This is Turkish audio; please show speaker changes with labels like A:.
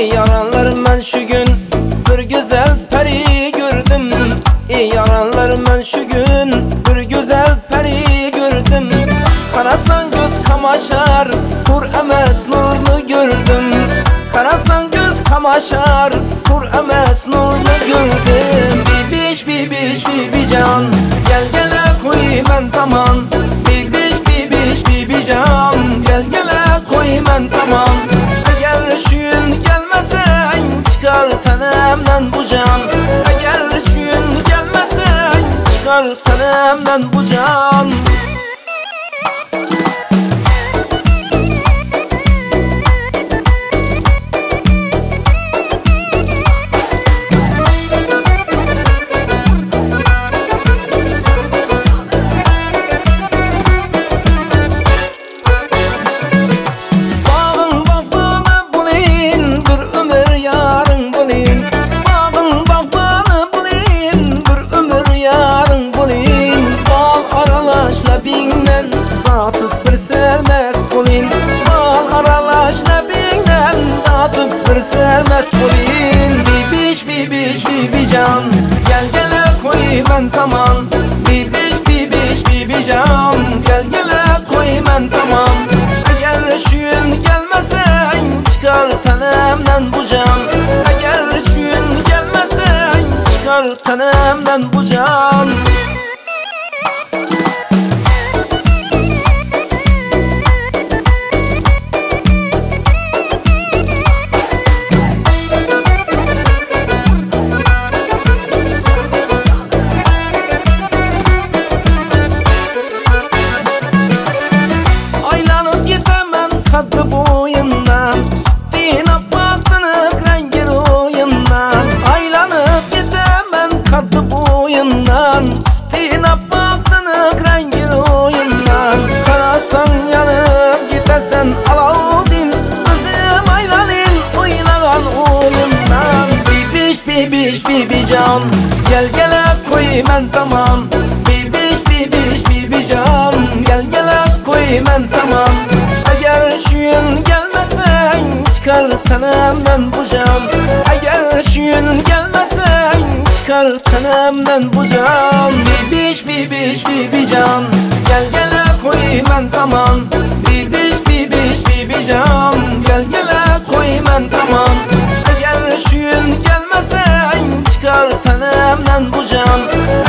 A: Ey yaranlar ben şu gün bir güzel peri gördüm. Ey yaranlar ben şu gün bir güzel peri gördüm. Karasan göz kamaşar kur emes nurunu gördüm. Karasan göz kamaşar kur emes nurunu gördüm. Bibiş bibiş bibican gel gele koy ben tamam. Bibiş bibiş bibican gel gele koy ben tamam. Eğer şuyun gelmesen çıkar tanemden bu can. Eğer şuyun gelmesen çıkar tanemden bu can. Sermez kolin bibiş bibiş bibican gel gele koy ben tamam. Bibiş bibiş bibican gel gele koy ben tamam. Eğer şuyun gelmesen çıkar tanemden bu can. Eğer şuyun gelmesen çıkar tanemden bu can. Kadı boyundan sütün apatınık rengin oyundan. Aylanıp gidemem kadı boyundan sütün apatınık rengin oyundan. Karasan yanıp gidesen Alaudin kızım aylanın oynanan oyundan. Bibiş bibiş bibican gel gele koy ben tamam. Bibiş bibiş bibican gel gele koy ben tamam. Eğer şuyun gelmesen çıkar tanemden bu can. Eğer şuyun gelmesen çıkar tanemden bu can. Bibiş bibiş bibican gel gele koy ben tamam. Bibiş bibiş bibican gel gele koy ben tamam. Eğer şuyun gelmesen çıkar tanemden bu can.